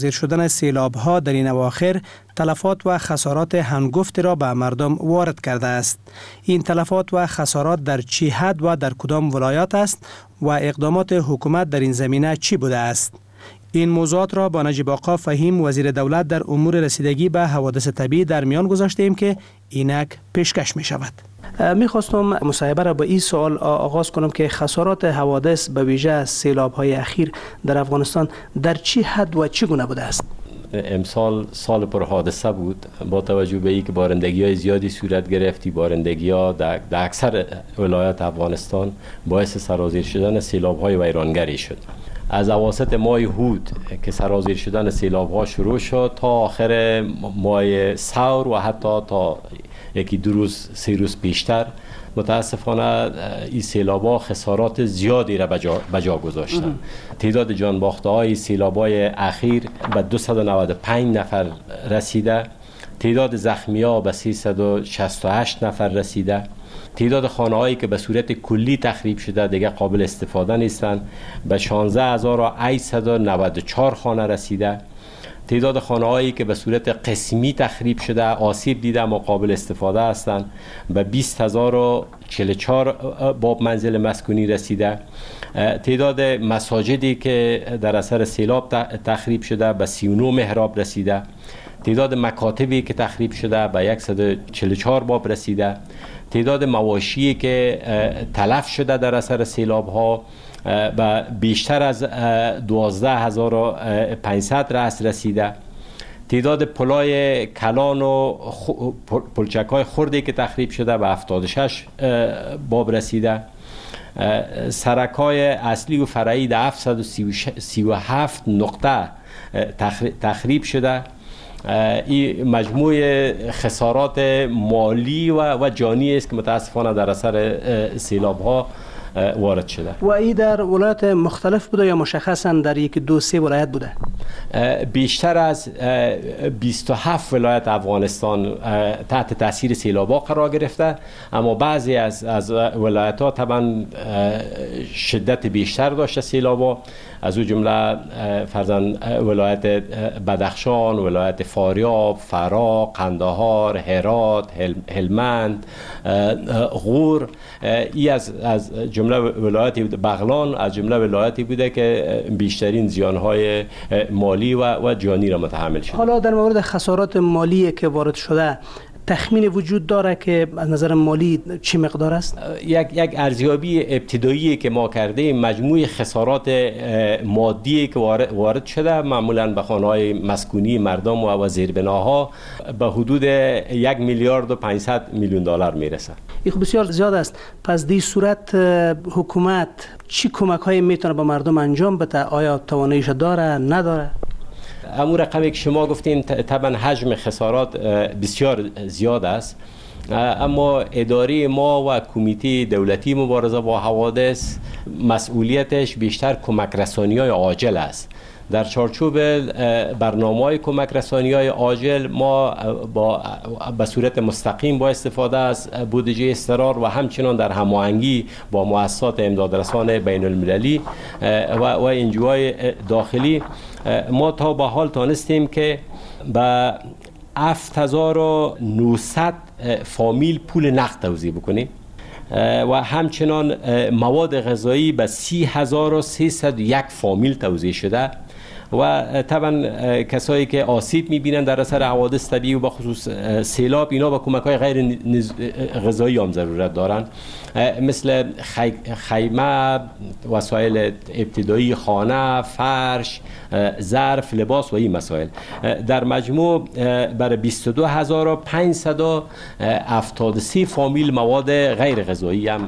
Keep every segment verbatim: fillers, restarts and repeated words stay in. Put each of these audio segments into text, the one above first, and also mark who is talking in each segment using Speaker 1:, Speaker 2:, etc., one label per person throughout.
Speaker 1: زیر شدن سیلاب ها در این اواخر تلفات و خسارات هنگفت را به مردم وارد کرده است. این تلفات و خسارات در چه حد و در کدام ولایات است و اقدامات حکومت در این زمینه چی بوده است؟ این موضوعات را با نجیب آقا فهیم وزیر دولت در امور رسیدگی به حوادث طبیعی در میان گذاشتیم که اینک پیشکش می شود. میخواستم مصاحبه را با این سوال آغاز کنم که خسارات حوادث به ویژه سیلاب های اخیر در افغانستان در چه حد و چگونه بوده است؟
Speaker 2: امسال سال پر حادثه بود، با توجه به اینکه بارندگی های زیادی صورت گرفتی، بارندگی ها در, در اکثر ولایات افغانستان باعث سرازیر شدن سیلاب های ویرانگری شد. از اواسط ماه هود که سرازیر شدن سیلاب ها شروع شد تا آخر ماه ثور و حتی تا یکی دو روز سه روز بیشتر متاسفانه این سیلاب ها خسارات زیادی را بجا گذاشتن. تعداد جان باخته های سیلاب های اخیر به دویست و نود و پنج نفر رسیده، تعداد زخمی ها به سیصد و شصت و هشت نفر رسیده، تعداد خانه هایی که به صورت کلی تخریب شده دیگه قابل استفاده نیستند به شانزده هزار و هشتصد و نود و چهار خانه رسیده، تعداد خانه هایی که به صورت قسمی تخریب شده آسیب دیده اما قابل استفاده هستند به بیست هزار و چهل و چهار باب منزل مسکونی رسیده، تعداد مساجدی که در اثر سیلاب تخریب شده به سی و نه محراب رسیده، تعداد مکاتبی که تخریب شده به صد و چهل و چهار باب رسیده، تعداد مواشی که تلف شده در اثر سیلاب ها به بیشتر از دوازده هزار و پانصد رأس رسیده، تعداد پلای کلان و پلچک های خردی که تخریب شده به هفتاد و شش باب رسیده، سرک های اصلی و فرعی در هفتصد و سی و هفت نقطه تخریب شده. این مجموع خسارات مالی و, و جانی است که متاسفانه در اثر سیلاب ها وارد شده.
Speaker 1: و این در ولایات مختلف بوده یا مشخصا در یک دو سه ولایت بوده؟
Speaker 2: بیشتر از بیست و هفت ولایت افغانستان تحت تاثیر سیلاب ها قرار گرفته، اما بعضی از از ولایت ها طبعا شدت بیشتر داشته سیلاب ها، از او جمله فرضاً ولایت بدخشان، ولایت فاریاب، فرا، قندهار، هرات، هلمند، غور، این از از جمله ولایتی بغلان از جمله ولایتی بوده که بیشترین زیانهای مالی و و جانی را متحمل شده.
Speaker 1: حالا در مورد خسارات مالی که وارد شده تخمین وجود داره که از نظر مالی چی مقدار است؟
Speaker 2: یک یک ارزیابی ابتدایی که ما کردیم مجموع خسارات مادی که وارد شده معمولا به خانه‌های مسکونی مردم و زیربناها به حدود یک میلیارد و پانصد میلیون دلار میرسه.
Speaker 1: این بسیار زیاد است. پس در صورت حکومت چی کمک‌هایی میتونه به مردم انجام بده؟ آیا تواناییش داره نداره؟
Speaker 2: امور رقمی که شما گفتین طبعا حجم خسارات بسیار زیاد است، اما اداره ما و کمیته دولتی مبارزه با حوادث مسئولیتش بیشتر کمک رسانی های عاجل است. در چارچوب برنامه‌های کمک رسانی‌های عاجل ما با به صورت مستقیم با استفاده از بودجه اضطرار و همچنان در هماهنگی با مؤسسات امدادرسان بین المللی و و انجوهای داخلی ما تا به حال تانستیم که به هفت هزار و نهصد فامیل پول نقد توزیع بکنیم و همچنان مواد غذایی به سی هزار و سیصد و یک فامیل توزیع شده و طبعا کسایی که آسیب می‌بینن در اثر حوادث طبیعی و به خصوص سیلاب اینا با کمک‌های غیر غذایی هم ضرورت دارن، مثل خیمه، وسایل ابتدایی خانه، فرش، ظرف، لباس و این مسائل. در مجموع برای بیست و دو هزار و پانصد و هفتاد و سه فامیل مواد غیر غذایی هم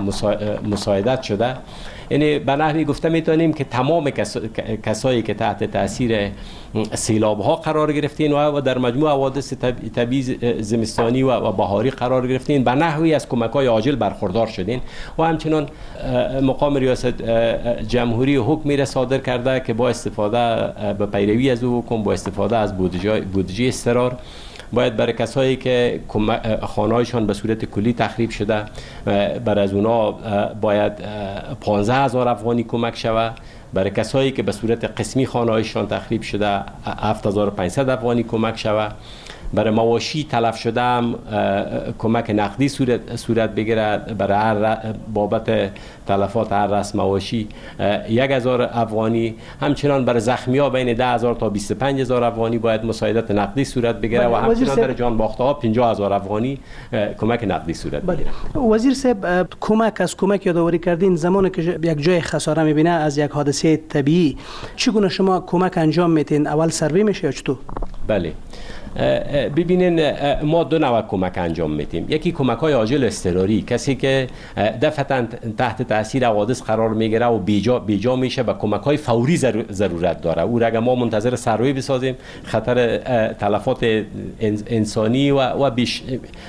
Speaker 2: مساعدت شده. یعنی به نحوی گفته میتونیم که تمام کس... کسایی که تحت تاثیر سیلاب ها قرار گرفتین و در مجموع حوادث طبیعی زمستانی و بهاری قرار گرفتین به نحوی از کمک های عاجل برخوردار شدین و همچنان مقام ریاست جمهوری حکمی را صادر کرده که با استفاده به پیروی از او حکم با استفاده از بودجه بودجه اضطرار باید برای کسایی که خانه‌هایشان به صورت کلی تخریب شده برای از اونا باید پانزده هزار افغانی کمک شود برای کسایی که به صورت قسمی خانه‌هایشان تخریب شده هفت هزار و پانصد افغانی کمک شود. برای مواشی تلف شده هم کمک نقدی صورت, صورت بگیره. برای هر بابت تلفات هر رأس مواشی یک هزار افغانی. همچنان برای زخمی ها بین ده هزار تا بیست و پنج هزار افغانی باید مساعدت نقدی صورت بگیره و همچنان برای جان باخته ها پنجاه هزار افغانی کمک نقدی صورت بگیره.
Speaker 1: وزیر صاحب، کمک از کمک یادآوری کردین زمانی که یک جای خساره میبینه از یک حادثه طبیعی، چگونه شما کمک انجام میتین؟ اول سروی میشه یا چطور؟
Speaker 2: بله، ببینین ما دو نوع کمک انجام میدیم. یکی کمک های عاجل اضطراری، کسی که دفعتا تحت تاثیر حوادث قرار میگیره و بیجا بیجا میشه و کمک های فوری ضرورت داره. او را اگر ما منتظر سروی بسازیم خطر تلفات انسانی و و بیش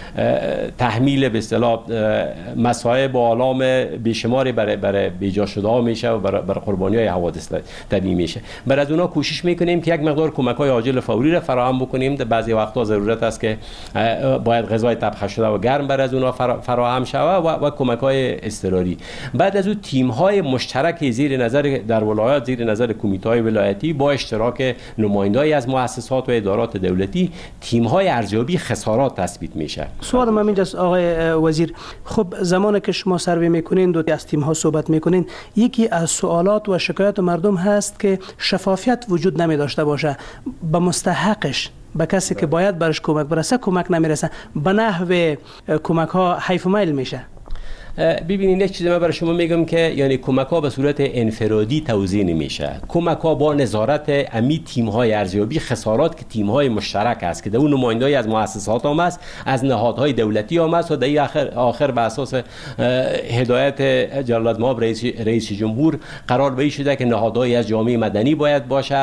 Speaker 2: تحمیل به اصطلاح مصائب و آلام بیشماری برای برای بیجا شده ها میشه و برای, برای قربانی های حوادث طبیعی میشه. برای از اونها کوشش میکنیم که یک مقدار کمک های عاجل فوری را فراهم بکنیم. بعضی وقتا ضرورت است که باید غذای طبخ شده و گرم بر از اونها فراهم شود و, و کمک های اضطراری. بعد از اون تیم های مشترک زیر نظر در ولایات زیر نظر کمیته های ولایتی با اشتراک نمایندگان از مؤسسات و ادارات دولتی تیم های ارزیابی خسارات تثبیت میشه.
Speaker 1: سوال من اینجاست آقای وزیر، خب زمانی که شما سروی میکنین و از تیم ها صحبت میکنین، یکی از سوالات و شکایات مردم هست که شفافیت وجود نمی داشته باشه، به مستحقش به کسی که باید برش کمک برسه کمک نمیرسه، به نحو کمک ها حیف و میل میشه.
Speaker 2: ببینید یک چیزی من برای شما میگم که یعنی کمک ها به صورت انفرادی توزیع نمیشه. کمک ها با نظارت امی تیم های ارزیابی خسارات که تیم های مشترک است که در اون نمایندگی از مؤسسات هم است، از نهادهای دولتی هم است و در آخر آخر به اساس هدایت جلالت مآب رئیس رئیس جمهور قرار به شده که نهادهای از جامعه مدنی باید باشه،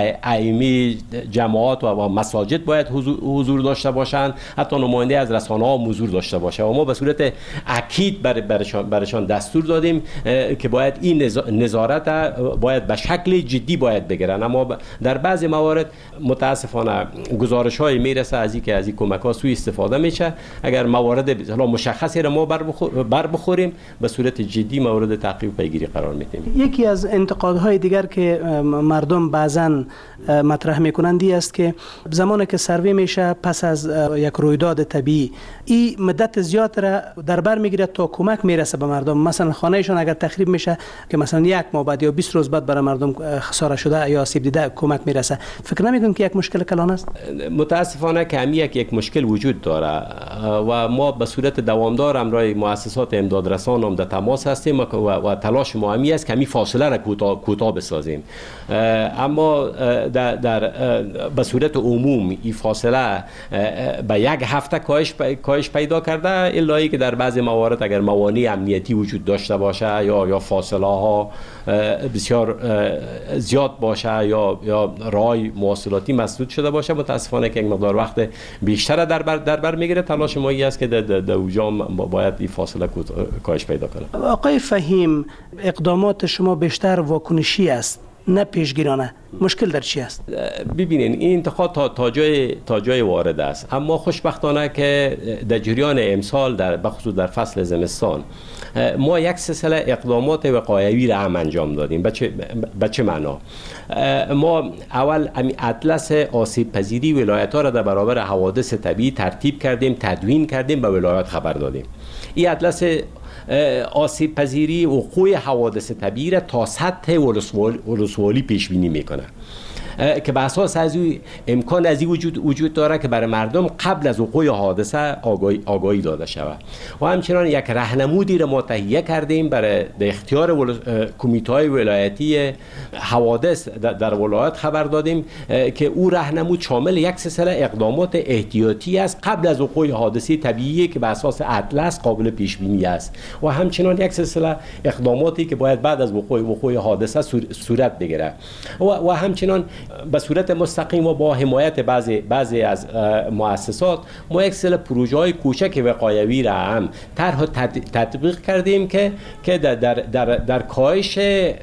Speaker 2: ائمه جماعات و مساجد باید حضور داشته باشند، حتی نماینده از رسانه ها حضور داشته باشه و ما به صورت اکید بر برشان, برشان دستور دادیم که باید این نظارت باید به شکل جدی باید بگیرن. اما در بعضی موارد متاسفانه گزارش های میرسه از اینکه از این کمک ها سوء استفاده میشه. اگر موارد مشخصی را ما بر, بخور بر بخوریم به صورت جدی مورد تعقیب و پیگیری قرار میدیم.
Speaker 1: یکی از انتقادهای دیگر که مردم بعضا مطرح میکنند است که زمانی که سروی میشه پس از یک رویداد طبیعی این مدت زیاد را در بر میگیره تا کمک میرسه به مردم. مثلا خانهشون اگر تخریب میشه که مثلا یک ماه بعد یا بیست روز بعد برای مردم خساره شده یا آسیب دیده کمک میرسه. فکر نمیکنم که یک مشکل کلان است؟
Speaker 2: متاسفانه که همی یک یک مشکل وجود داره و ما به صورت دوامدار همراه مؤسسات امداد رسان هم در تماس هستیم و, و تلاش ما همی است که همی فاصله را کوتاه کوتاه بسازیم. اما در, در به صورت عموم این فاصله به یک هفته کاهش کاهش پیدا کرده، الا ای که در بعضی موارد اگر موانع امنیتی وجود داشته باشه یا یا فاصله ها بسیار زیاد باشه یا یا رای مواصلاتی مسدود شده باشه، متاسفانه که یک مقدار وقت بیشتر در بر در بر میگیره. تلاش ما است که در در اوجام باید این فاصله کاهش پیدا کنه.
Speaker 1: آقای فهیم، اقدامات شما بیشتر واکنشی است نه پیشگیرانه. مشکل در چی است؟
Speaker 2: ببینین این انتقاد تا تا جای تا جای وارد است، اما خوشبختانه که در جریان امسال در بخصوص در فصل زمستان ما یک سلسله اقدامات وقایوی را هم انجام دادیم. به چه به چه معنا؟ ما اول اطلس آسیب پذیری ولایت ها را در برابر حوادث طبیعی ترتیب کردیم، تدوین کردیم، به ولایت خبر دادیم. این اطلس آسیب پذیری وقوع حوادث طبیعی را تا سطح ولسوالی پیش بینی میکنه که به اساس از امکان از این وجود وجود داره که برای مردم قبل از وقوع حادثه آگاهی, آگاهی داده شود. و همچنان یک راهنمودی را ما تهیه کردیم برای در اختیار کمیته‌های ولایتی حوادث در, در ولایت خبر دادیم که او راهنمود شامل یک سلسله اقدامات احتیاطی است قبل از وقوع حادثه طبیعی که به اساس اطلس قابل پیش بینی است و همچنان یک سلسله اقداماتی که باید بعد از وقوع وقوع حادثه صورت بگیره و, و همچنان به صورت مستقیم و با حمایت بعضی بعضی از مؤسسات ما یک سری پروژه‌های کوچک وقایوی را هم طرح تطبیق کردیم که که در در در, در کاهش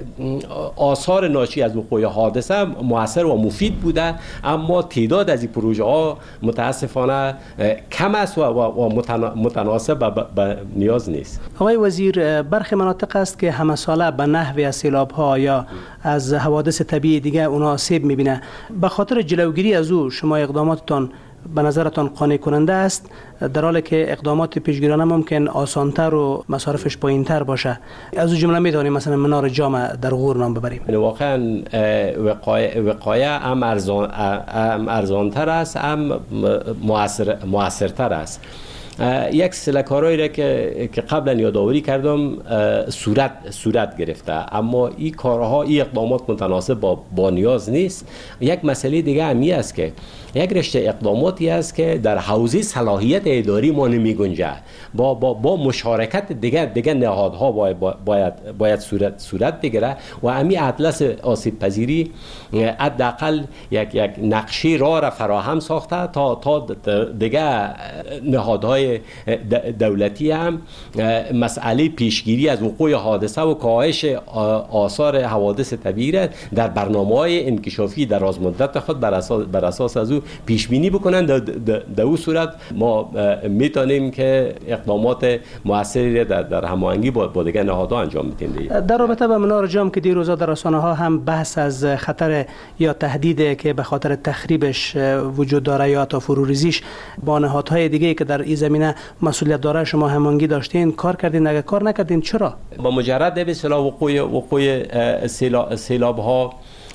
Speaker 2: آثار ناشی از وقوع حادثه موثر و مفید بوده. اما تعداد از این پروژه‌ها متاسفانه کم است و, و متناسب به نیاز نیست.
Speaker 1: آقای وزیر، برخی مناطق است که همه ساله به نحو سیلاب‌ها یا از حوادث طبیعی دیگه اونا آسیب میبینه. به خاطر جلوگیری از او شما اقداماتتان به نظرتان قانع کننده است، در حالی که اقدامات پیشگیرانه ممکن آسانتر و مصارفش پایینتر باشه؟ از اون جمله میتونیم مثلا منار جام در غور نام ببریم.
Speaker 2: واقعا وقایع وقایع هم ارزان هم ارزانتر است، هم موثر موثرتر است. یک سلسله کارهایی را که که قبلا یادآوری کردم صورت صورت گرفته، اما این کارها این اقدامات متناسب با با نیاز نیست. یک مسئله دیگه همی است که یک رشته اقداماتی است که در حوزه صلاحیت اداری ما نمی گنجه. با با با مشارکت دیگر دیگر نهادها باید باید باید صورت صورت بگیره و امی اطلس آسیب پذیری حداقل یک یک نقشه راه را فراهم ساخته تا تا دیگر نهادهای دولتی هم مسئله پیشگیری از وقوع حادثه و کاهش آثار حوادث طبیعی را در برنامه‌های انکشافی دراز مدت خود بر اساس بر اساس از او پیش بینی بکنن. در اون صورت ما میتونیم که اقدامات موثری در در هماهنگی با با دیگر نهادها انجام میدیم.
Speaker 1: در رابطه با منار جام که دیروزا در رسانه‌ها هم بحث از خطر یا تهدید که به خاطر تخریبش وجود داره یا تا فروریزیش با نهادهای دیگه که در این زمینه مسئولیت داره، شما هماهنگی داشتین، کار کردین؟ اگه کار نکردین چرا؟
Speaker 2: با مجرد به اصطلاح وقوع وقوع سیلاب ها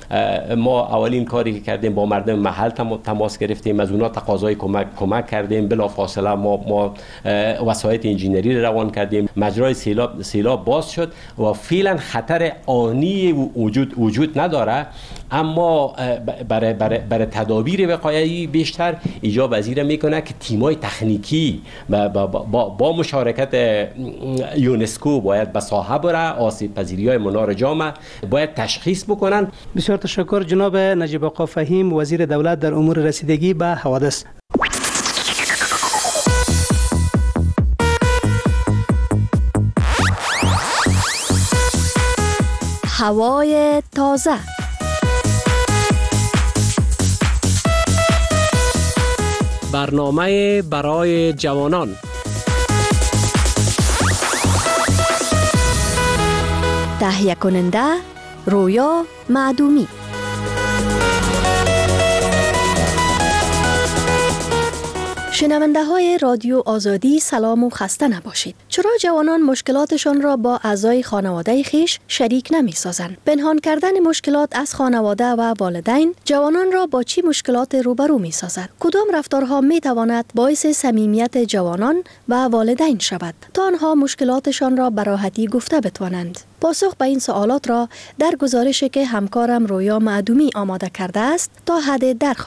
Speaker 2: ما اولین کاری که کردیم با مردم محل تماس گرفتیم، از اونا تقاضای کمک کمک کردیم. بلافاصله ما ما وسایط انجینری روان کردیم، مجرای سیلاب سیلاب باز شد و فعلا خطر آنی وجود وجود نداره، اما برای برای برای تدابیر وقایعی بیشتر ایجاب وزیر میکنه که تیمای تکنیکی با, با, با, با مشارکت یونسکو باید به ساحه بره، آسیب پذیری های منار جام باید تشخیص بکنن.
Speaker 1: بسیار تشکر جناب نجیب آقا فهیم، وزیر دولت در امور رسیدگی به حوادث.
Speaker 3: هوای تازه.
Speaker 4: برنامه برای جوانان.
Speaker 3: تهیه کننده رویا معدومی. شنونده های رادیو آزادی سلام و خسته نباشید. چرا جوانان مشکلاتشان را با اعضای خانواده خیش شریک نمی سازند؟ پنهان کردن مشکلات از خانواده و والدین جوانان را با چی مشکلات روبرو می سازد؟ کدام رفتارها می تواند باعث صمیمیت جوانان و والدین شود تا آنها مشکلاتشان را به راحتی گفته بتوانند؟ پاسخ به این سوالات را در گزارشی که همکارم رویا معدومی آماده کرده است تا حد درخواست